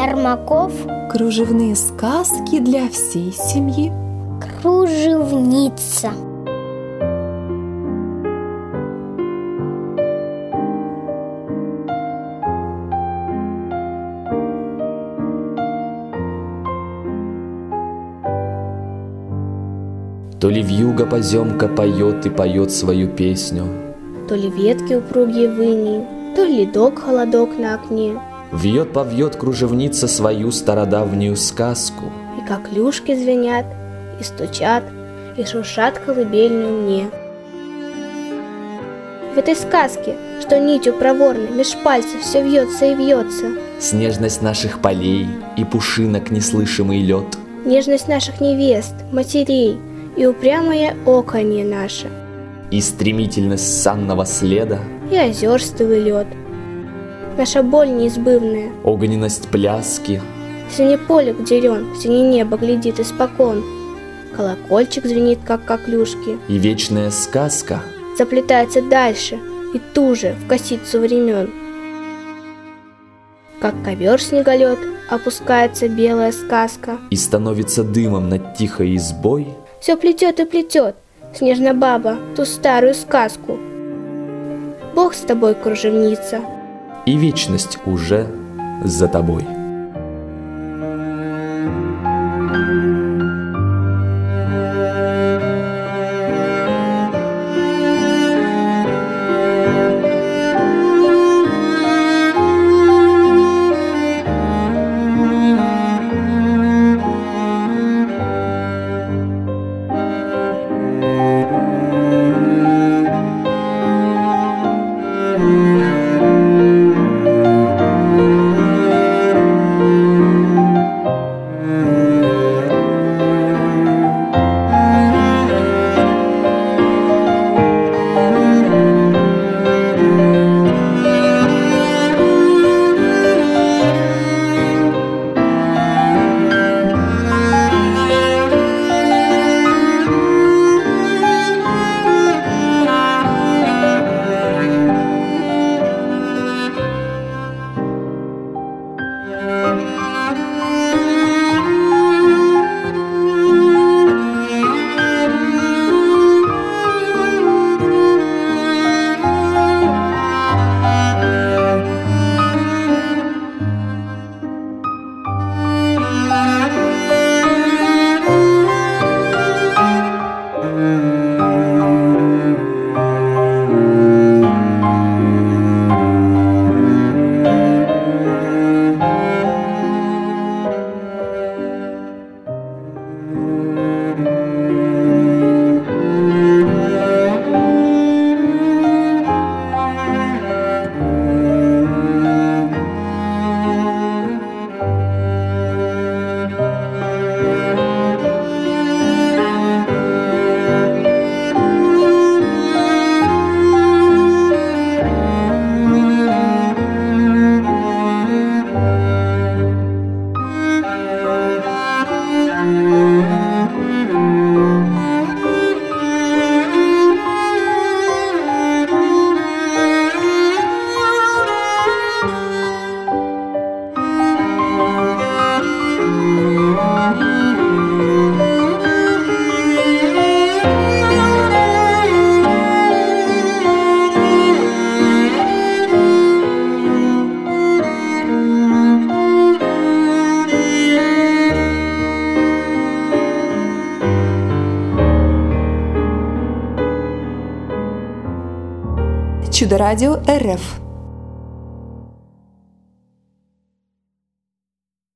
Ермаков. Кружевные сказки для всей семьи. Кружевница. То ли вьюга поземка поет и поет свою песню, то ли ветки упругие в инии, то ли ледок-холодок на окне. Вьет-повьет кружевница свою стародавнюю сказку. И как клюшки звенят, и стучат, и шуршат колыбельную мне. В этой сказке, что нитью проворной меж пальцев все вьется и вьется. Снежность наших полей и пушинок неслышимый лед. Нежность наших невест, матерей и упрямое оконье наше. И стремительность санного следа. И озерстовый лед. Наша боль неизбывная. Огненность пляски. Синеполик дерен, в сине небо глядит испокон. Колокольчик звенит, как коклюшки. И вечная сказка заплетается дальше и туже в косицу времен. Как ковер снеголед опускается белая сказка. И становится дымом над тихой избой. Все плетет и плетет снежная баба ту старую сказку. Бог с тобой, кружевница. И вечность уже за тобой. Чудо радио РФ.